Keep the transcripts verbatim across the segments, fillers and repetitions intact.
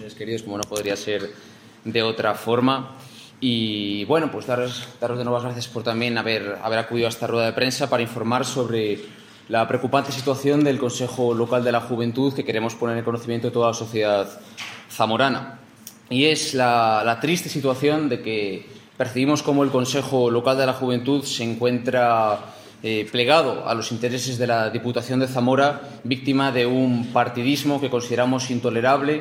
seres queridos, como no podría ser de otra forma. Y bueno, pues daros, daros de nuevo las gracias por también haber, haber acudido a esta rueda de prensa para informar sobre la preocupante situación del Consejo Local de la Juventud que queremos poner en conocimiento de toda la sociedad zamorana. Y es la, la triste situación de que percibimos cómo el Consejo Local de la Juventud se encuentra eh, plegado a los intereses de la Diputación de Zamora, víctima de un partidismo que consideramos intolerable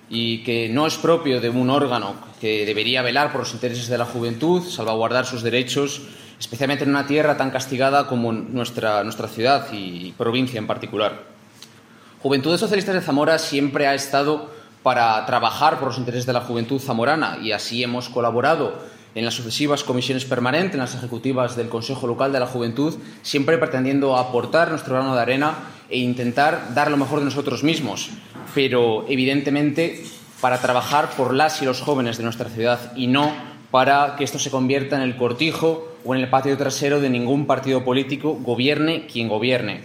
y que no es propio de un órgano que debería velar por los intereses de la juventud, salvaguardar sus derechos, especialmente en una tierra tan castigada como nuestra, nuestra ciudad y provincia en particular. Juventudes Socialistas de Zamora siempre ha estado para trabajar por los intereses de la juventud zamorana y así hemos colaborado en las sucesivas comisiones permanentes, en las ejecutivas del Consejo Local de la Juventud, siempre pretendiendo aportar nuestro grano de arena e intentar dar lo mejor de nosotros mismos, pero evidentemente para trabajar por las y los jóvenes de nuestra ciudad y no para que esto se convierta en el cortijo o en el patio trasero de ningún partido político, gobierne quien gobierne.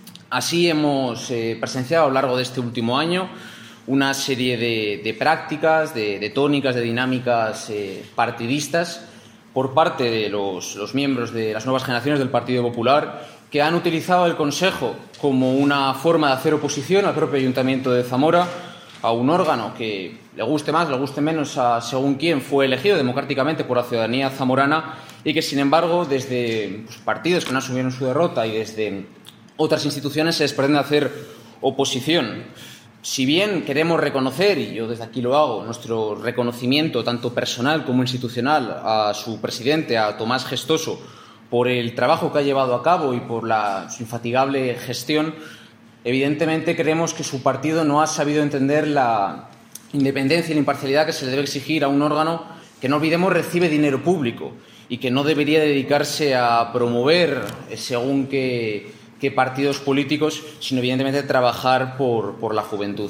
Así hemos eh, presenciado a lo largo de este último año una serie de, de prácticas, de, de tónicas, de dinámicas eh, partidistas por parte de los, los miembros de las nuevas generaciones del Partido Popular que han utilizado el Consejo como una forma de hacer oposición al propio Ayuntamiento de Zamora, a un órgano que le guste más, le guste menos a según quién fue elegido democráticamente por la ciudadanía zamorana y que, sin embargo, desde pues, partidos que no asumieron su derrota y desde otras instituciones se les pretende hacer oposición. Si bien queremos reconocer, y yo desde aquí lo hago, nuestro reconocimiento tanto personal como institucional a su presidente, a Tomás Gestoso, por el trabajo que ha llevado a cabo y por la, su infatigable gestión, evidentemente creemos que su partido no ha sabido entender la independencia y la imparcialidad que se le debe exigir a un órgano que, no olvidemos, recibe dinero público y que no debería dedicarse a promover según qué, qué partidos políticos, sino evidentemente trabajar por, por la juventud.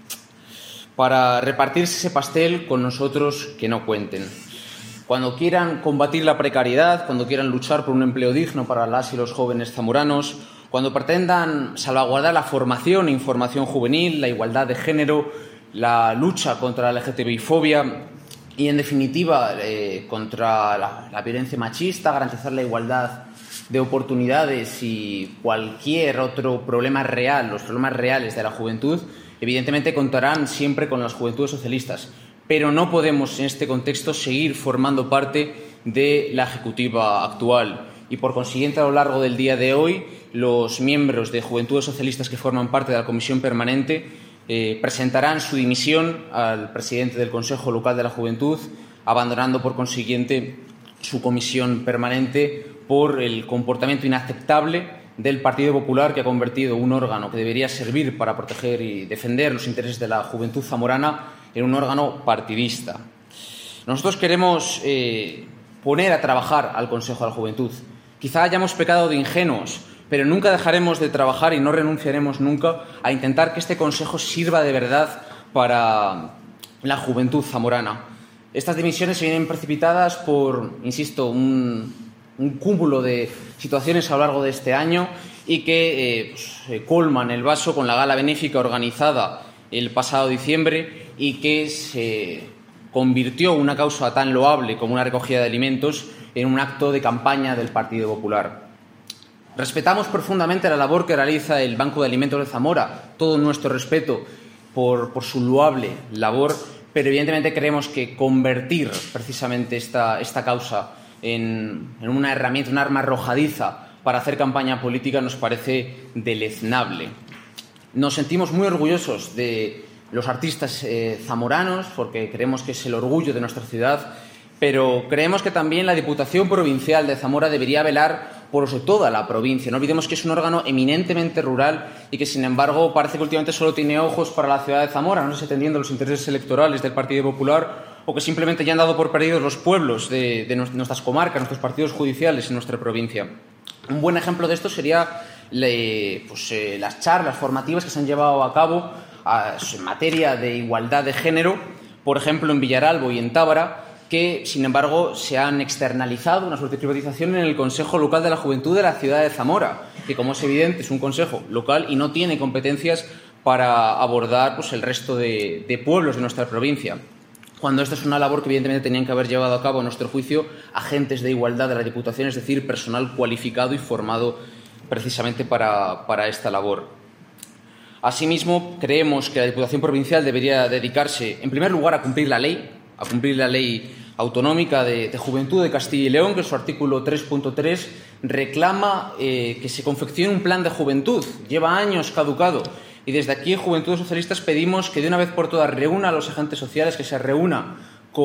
Para repartirse ese pastel con nosotros que no cuenten. Cuando quieran combatir la precariedad, cuando quieran luchar por un empleo digno para las y los jóvenes zamoranos, cuando pretendan salvaguardar la formación e información juvenil, la igualdad de género, la lucha contra la L G T B I fobia y, en definitiva, eh, contra la, la violencia machista, garantizar la igualdad de oportunidades y cualquier otro problema real, los problemas reales de la juventud, evidentemente contarán siempre con las Juventudes Socialistas. Pero no podemos, en este contexto, seguir formando parte de la ejecutiva actual. Y, por consiguiente, a lo largo del día de hoy, los miembros de Juventudes Socialistas que forman parte de la Comisión Permanente eh, presentarán su dimisión al presidente del Consejo Local de la Juventud, abandonando, por consiguiente, su comisión permanente por el comportamiento inaceptable del Partido Popular, que ha convertido un órgano que debería servir para proteger y defender los intereses de la juventud zamorana en un órgano partidista. Nosotros queremos eh, poner a trabajar al Consejo de la Juventud. Quizá hayamos pecado de ingenuos, pero nunca dejaremos de trabajar y no renunciaremos nunca a intentar que este Consejo sirva de verdad para la juventud zamorana. Estas dimisiones se vienen precipitadas por, insisto, un, un cúmulo de situaciones a lo largo de este año y que eh, pues, colman el vaso con la gala benéfica organizada el pasado diciembre y que se convirtió una causa tan loable como una recogida de alimentos en un acto de campaña del Partido Popular. Respetamos profundamente la labor que realiza el Banco de Alimentos de Zamora, todo nuestro respeto por, por su loable labor, pero evidentemente creemos que convertir precisamente esta, esta causa en, en una herramienta, un arma arrojadiza para hacer campaña política nos parece deleznable. Nos sentimos muy orgullosos de los artistas eh, zamoranos porque creemos que es el orgullo de nuestra ciudad, pero creemos que también la Diputación Provincial de Zamora debería velar por toda la provincia. No olvidemos que es un órgano eminentemente rural y que, sin embargo, parece que últimamente solo tiene ojos para la ciudad de Zamora, no sé si atendiendo los intereses electorales del Partido Popular o que simplemente ya han dado por perdidos los pueblos de, de nuestras comarcas, nuestros partidos judiciales en nuestra provincia. Un buen ejemplo de esto sería le, pues, eh, las charlas formativas que se han llevado a cabo a, en materia de igualdad de género, por ejemplo, en Villaralbo y en Tábara, que, sin embargo, se han externalizado una suerte de privatización en el Consejo Local de la Juventud de la ciudad de Zamora, que, como es evidente, es un consejo local y no tiene competencias para abordar pues, el resto de, de pueblos de nuestra provincia, cuando esto es una labor que evidentemente tenían que haber llevado a cabo, a nuestro juicio, agentes de igualdad de la Diputación, es decir, personal cualificado y formado precisamente para, para esta labor. Asimismo, creemos que la Diputación Provincial debería dedicarse, en primer lugar, a cumplir la ley, a cumplir la ley autonómica de, de Juventud de Castilla y León, que en su artículo tres punto tres reclama eh, que se confeccione un plan de juventud. Lleva años caducado. Y desde aquí, en Juventudes Socialistas, pedimos que de una vez por todas reúna a los agentes sociales, que se reúna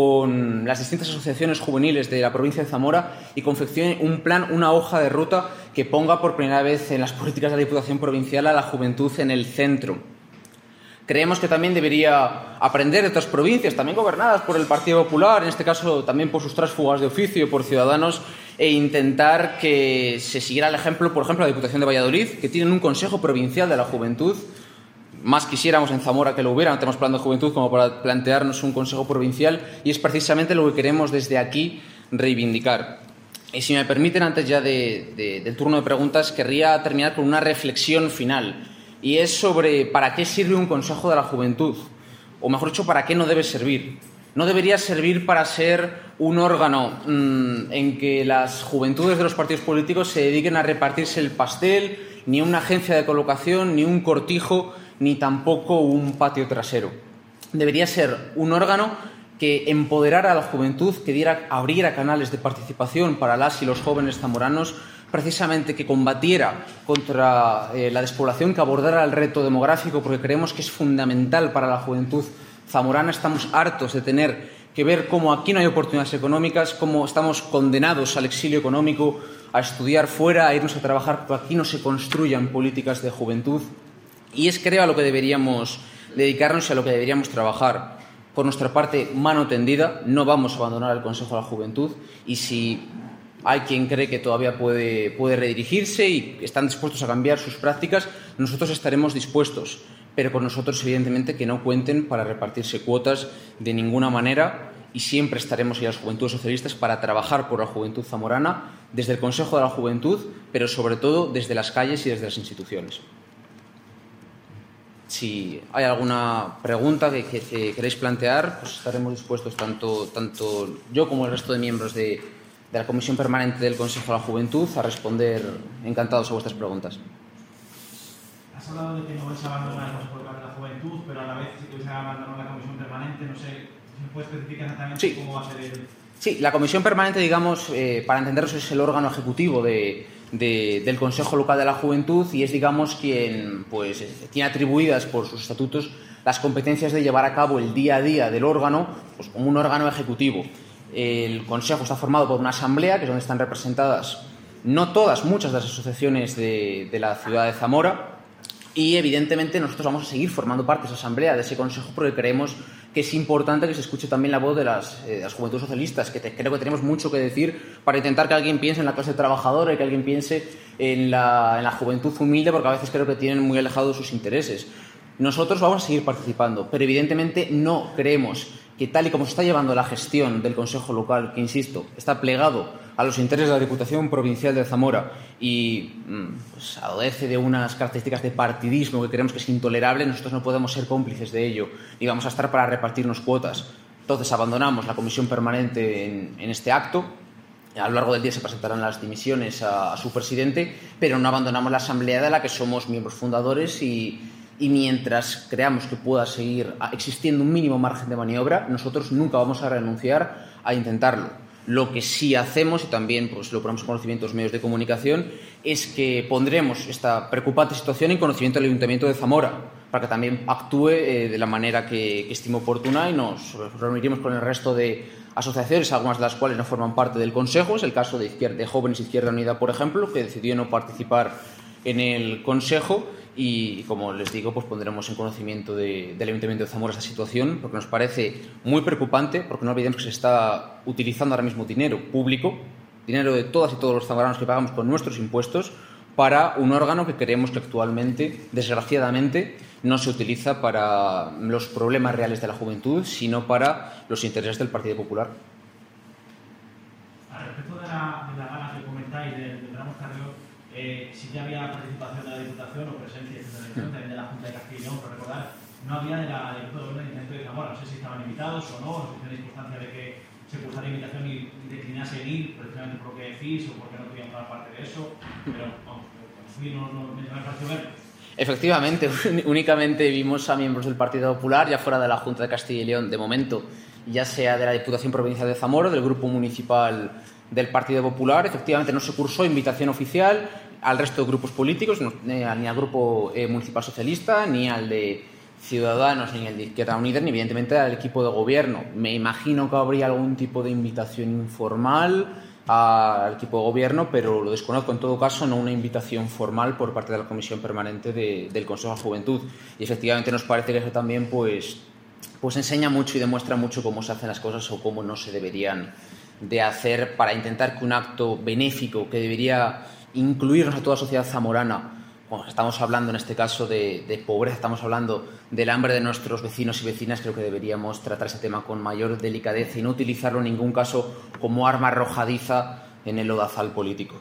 con las distintas asociaciones juveniles de la provincia de Zamora y confeccione un plan, una hoja de ruta que ponga por primera vez en las políticas de la Diputación Provincial a la juventud en el centro. Creemos que también debería aprender de otras provincias, también gobernadas por el Partido Popular, en este caso también por sus tránsfugas de oficio, por Ciudadanos, e intentar que se siguiera el ejemplo, por ejemplo, la Diputación de Valladolid, que tienen un Consejo Provincial de la Juventud. Más quisiéramos en Zamora que lo hubiera, no tenemos plan de juventud como para plantearnos un consejo provincial, y es precisamente lo que queremos desde aquí reivindicar. Y si me permiten, antes ya de, de, del turno de preguntas, querría terminar con una reflexión final, y es sobre para qué sirve un consejo de la juventud, o mejor dicho, para qué no debe servir. No debería servir para ser un órgano mmm, en que las juventudes de los partidos políticos se dediquen a repartirse el pastel, ni una agencia de colocación, ni un cortijo, ni tampoco un patio trasero. Debería ser un órgano que empoderara a la juventud, que diera, abriera canales de participación para las y los jóvenes zamoranos, precisamente que combatiera contra eh, la despoblación, que abordara el reto demográfico, porque creemos que es fundamental para la juventud zamorana. Estamos hartos de tener que ver cómo aquí no hay oportunidades económicas, cómo estamos condenados al exilio económico, a estudiar fuera, a irnos a trabajar, porque aquí no se construyan políticas de juventud. Y es, creo, a lo que deberíamos dedicarnos y a lo que deberíamos trabajar. Por nuestra parte, mano tendida, no vamos a abandonar el Consejo de la Juventud, y si hay quien cree que todavía puede, puede redirigirse y están dispuestos a cambiar sus prácticas, nosotros estaremos dispuestos, pero con nosotros, evidentemente, que no cuenten para repartirse cuotas de ninguna manera, y siempre estaremos ahí, las Juventudes Socialistas, para trabajar por la juventud zamorana desde el Consejo de la Juventud, pero sobre todo desde las calles y desde las instituciones. Si hay alguna pregunta que, que, que queréis plantear, pues estaremos dispuestos, tanto, tanto yo como el resto de miembros de, de la Comisión Permanente del Consejo de la Juventud, a responder encantados a vuestras preguntas. Has hablado de que no vais a abandonar el Consejo Local de la Juventud, pero a la vez sí que vais a abandonar la Comisión Permanente. No sé si me puedes especificar exactamente sí. cómo va a ser el... Sí, la Comisión Permanente, digamos, eh, para entendernos, es el órgano ejecutivo de, de, del Consejo Local de la Juventud, y es, digamos, quien pues, tiene atribuidas por sus estatutos las competencias de llevar a cabo el día a día del órgano, pues, como un órgano ejecutivo. El Consejo está formado por una asamblea, que es donde están representadas no todas, muchas de las asociaciones de, de la ciudad de Zamora, y evidentemente nosotros vamos a seguir formando parte de esa asamblea, de ese consejo, porque creemos que es importante que se escuche también la voz de las, eh, de las juventudes socialistas, que te, creo que tenemos mucho que decir para intentar que alguien piense en la clase trabajadora y que alguien piense en la, en la juventud humilde, porque a veces creo que tienen muy alejados sus intereses. Nosotros vamos a seguir participando, pero evidentemente no creemos que, tal y como se está llevando la gestión del Consejo Local, que, insisto, está plegado a los intereses de la Diputación Provincial de Zamora y pues, adolece de unas características de partidismo que creemos que es intolerable, nosotros no podemos ser cómplices de ello y vamos a estar para repartirnos cuotas. Entonces abandonamos la Comisión Permanente en, en este acto. A lo largo del día se presentarán las dimisiones a, a su presidente, pero no abandonamos la Asamblea de la que somos miembros fundadores, y, y mientras creamos que pueda seguir existiendo un mínimo margen de maniobra, nosotros nunca vamos a renunciar a intentarlo. Lo que sí hacemos, y también pues, lo ponemos en conocimiento de los medios de comunicación, es que pondremos esta preocupante situación en conocimiento del Ayuntamiento de Zamora, para que también actúe eh, de la manera que, que estime oportuna, y nos reuniremos con el resto de asociaciones, algunas de las cuales no forman parte del Consejo. Es el caso de, Izquierda, de Jóvenes Izquierda Unida, por ejemplo, que decidió no participar en el Consejo, y, como les digo, pues pondremos en conocimiento de, del Ayuntamiento de Zamora esta situación, porque nos parece muy preocupante, porque no olvidemos que se está utilizando ahora mismo dinero público, dinero de todas y todos los zamoranos que pagamos con nuestros impuestos, para un órgano que creemos que actualmente, desgraciadamente, no se utiliza para los problemas reales de la juventud, sino para los intereses del Partido Popular. A respecto de la, de la gala que comentáis del de Ramos Carrió, eh, si ya había participación de la Diputación o presencia, etcétera, invitación también de la Junta de Castilla y León, por recordar, no había de la del Grupo de Gobierno de de Zamora, no sé si estaban invitados o no, no sé si tenéis constancia de que se pusiera la invitación y declinase en ir, precisamente por lo que decís, o porque no querían formar parte de eso, pero vamos, pues, no, no, me pareció ver. Efectivamente, únicamente vimos a miembros del Partido Popular, ya fuera de la Junta de Castilla y León, de momento, ya sea de la Diputación Provincial de Zamora, del Grupo Municipal del Partido Popular. Efectivamente, no se cursó invitación oficial al resto de grupos políticos, no, ni al Grupo eh, Municipal Socialista, ni al de Ciudadanos, ni al de Izquierda Unida, ni evidentemente al equipo de gobierno. Me imagino que habría algún tipo de invitación informal al equipo de gobierno, pero lo desconozco. En todo caso, no una invitación formal por parte de la Comisión Permanente de, del Consejo de Juventud. Y efectivamente nos parece que eso también pues, pues enseña mucho y demuestra mucho cómo se hacen las cosas o cómo no se deberían de hacer, para intentar que un acto benéfico que debería incluirnos a toda la sociedad zamorana, bueno, estamos hablando en este caso de, de pobreza, estamos hablando del hambre de nuestros vecinos y vecinas, creo que deberíamos tratar ese tema con mayor delicadeza y no utilizarlo en ningún caso como arma arrojadiza en el lodazal político.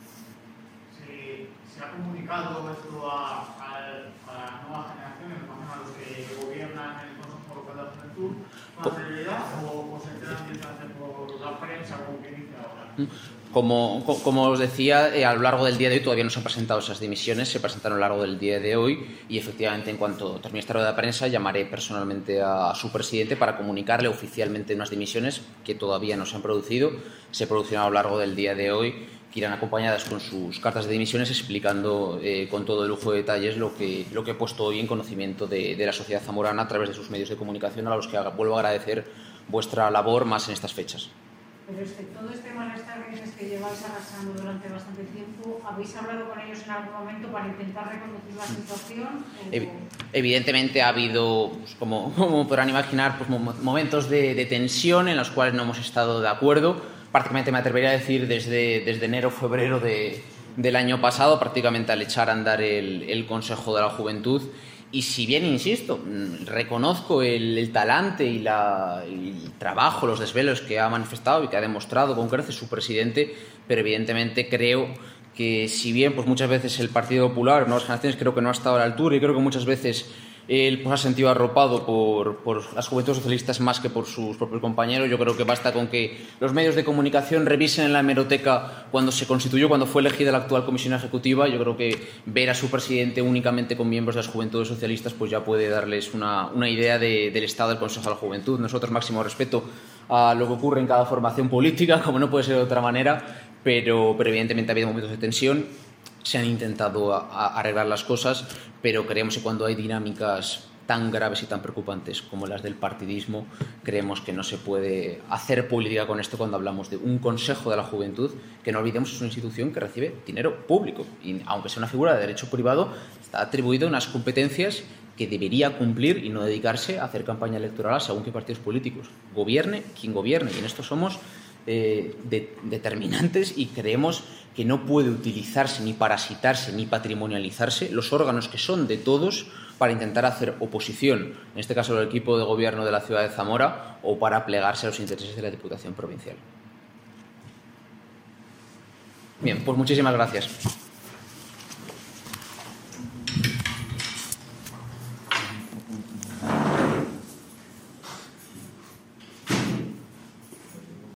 ¿Se, se ha comunicado esto a, a, a las nuevas generaciones, a los que gobiernan el Consejo Local de la Juventud, con anterioridad o, o se enteran directamente por la prensa, como que dice ahora? Como, como os decía, eh, a lo largo del día de hoy todavía no se han presentado esas dimisiones, se presentaron a lo largo del día de hoy y efectivamente en cuanto termine esta rueda de prensa llamaré personalmente a, a su presidente para comunicarle oficialmente unas dimisiones que todavía no se han producido, se producirán a lo largo del día de hoy, que irán acompañadas con sus cartas de dimisiones explicando eh, con todo el lujo de detalles lo que, lo que he puesto hoy en conocimiento de, de la sociedad zamorana a través de sus medios de comunicación, a los que vuelvo a agradecer vuestra labor más en estas fechas. Pero este, todo este malestar que lleváis arrastrando durante bastante tiempo, ¿habéis hablado con ellos en algún momento para intentar reconducir la situación? O... Evidentemente ha habido, pues, como, como podrán imaginar, pues, momentos de, de tensión en los cuales no hemos estado de acuerdo. Prácticamente me atrevería a decir desde, desde enero o febrero de, del año pasado, prácticamente al echar a andar el, el Consejo de la Juventud. Y si bien, insisto, reconozco el, el talante y, la, y el trabajo, los desvelos que ha manifestado y que ha demostrado con creces su presidente, pero evidentemente creo que si bien pues muchas veces el Partido Popular, Nuevas Generaciones, creo que no ha estado a la altura y creo que muchas veces él pues, ha sentido arropado por, por las juventudes socialistas más que por sus propios compañeros. Yo creo que basta con que los medios de comunicación revisen en la hemeroteca cuando se constituyó, cuando fue elegida la actual comisión ejecutiva. Yo creo que ver a su presidente únicamente con miembros de las juventudes socialistas pues ya puede darles una, una idea de, del estado del Consejo de la Juventud. Nosotros máximo respeto a lo que ocurre en cada formación política, como no puede ser de otra manera, pero, pero evidentemente ha habido momentos de tensión. Se han intentado a, a arreglar las cosas, pero creemos que cuando hay dinámicas tan graves y tan preocupantes como las del partidismo, creemos que no se puede hacer política con esto cuando hablamos de un Consejo de la Juventud, que no olvidemos es una institución que recibe dinero público y aunque sea una figura de derecho privado, está atribuido unas competencias que debería cumplir y no dedicarse a hacer campaña electoral a según qué partidos políticos. Gobierne quien gobierne, y en esto somos eh, de, determinantes y creemos que no puede utilizarse, ni parasitarse, ni patrimonializarse los órganos que son de todos para intentar hacer oposición, en este caso el equipo de gobierno de la ciudad de Zamora, o para plegarse a los intereses de la Diputación Provincial. Bien, pues muchísimas gracias.